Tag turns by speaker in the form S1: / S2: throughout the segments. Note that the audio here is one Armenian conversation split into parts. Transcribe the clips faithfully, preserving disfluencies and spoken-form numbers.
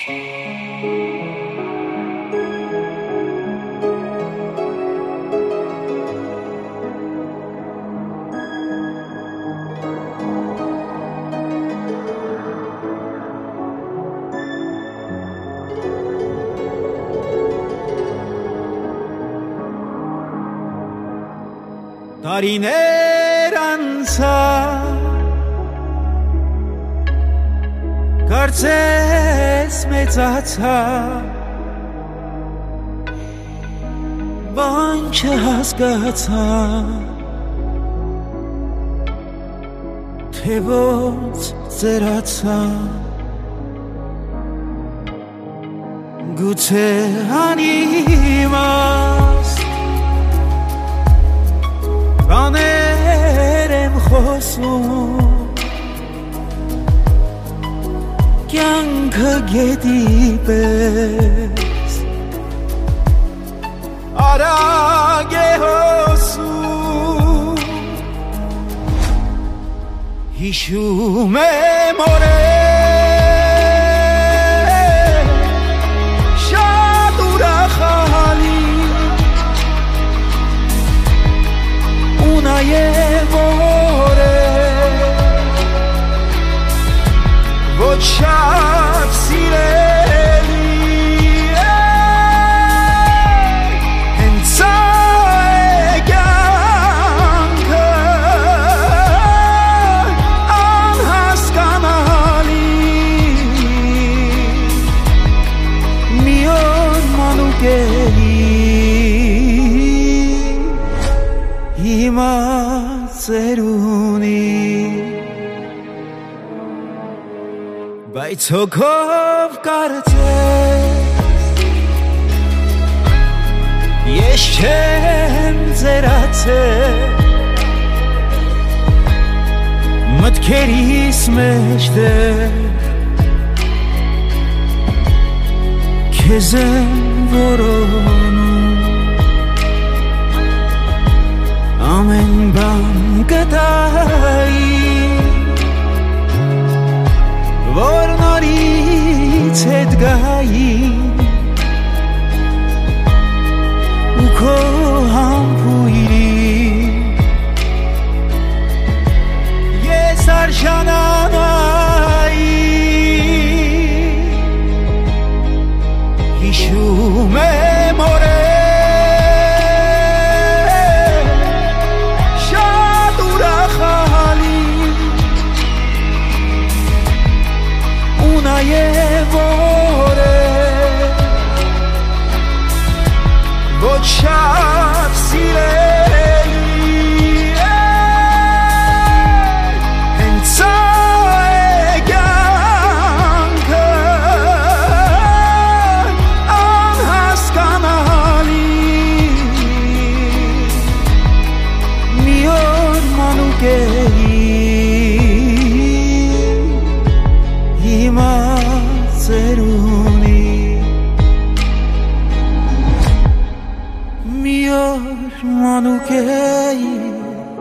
S1: տարիներ անցան կարծես մեծացա բան չհասկացա թե ոնց ծերացա գուցե անիմաստ բաներ եմ խոսում կյանքը գետի պես արագ է հոսում հիշում եմ օրեր շատ ուրախալի ու նաև օրեր ոչ շատ սիրելի հենց այդ կյանքը անհասկանալի մի օր մանուկելի հիմա ծերունի բայց հոգով կարծես ես չեմ ձերացել մտքերիս մեջ դեռ քեզ եմ որոնում ամեն բան կտայի որ նորից հետ գայի ու քո համբույրի ես արժանանայի հիշում եմ օրեր շատ ուրախալի նաև օրեր ոչ շատ սիրելի հենց այդ կյանքը անհասկանալի մի օր մանուկելի հիմա ծերունի մի օր մանուկեի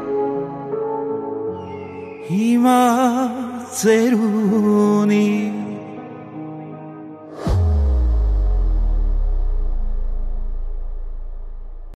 S1: հիմա ծերունի